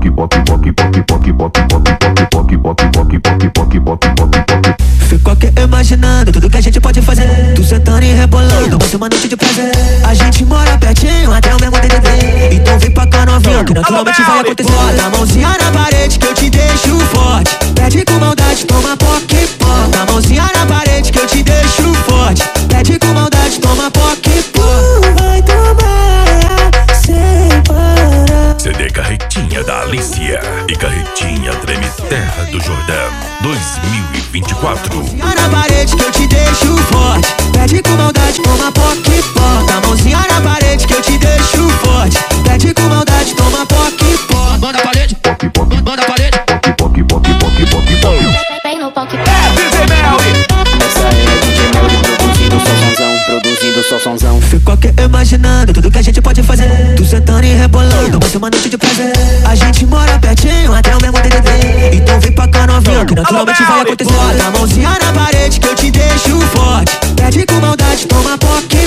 Ficou aqui imaginando tudo que a gente pode fazer. Tu sentando e rebolando, vai ser uma noite de prazer. A gente mora pertinho, até o mesmo DDD. Então vem pra cá novinha, que naturalmente vai acontecer. Bota a mãozinha na parede que eu te deixo forte. Pede com maldade, toma poque. Bota a mãozinha na parede que eu te deixo forte. Pede com maldade, toma poque. Vai tomar sem parar. CD Carretinha da Alicia e Carretinha Treme Terra do Jordão 2024. Na parede que eu te deixo forte. Pede com maldade, toma poque. Bota a mãozinha na parede que eu te deixo forte. Pede com maldade, toma poque. Banda a parede, banda a parede. Vem no poque. DJ Melly. Essa é DJ Melly produzindo só sonzão. Ficou aqui imaginando tudo que a gente pode fazer. Tu sentando e rebolando, vai ser uma noite de prazer. A gente mora pertinho, até o mesmo DDD. Então vem pra cá novinha, que naturalmente vai acontecer. Bota a mãozinha na parede que eu te deixo forte. Pede com maldade, toma poque.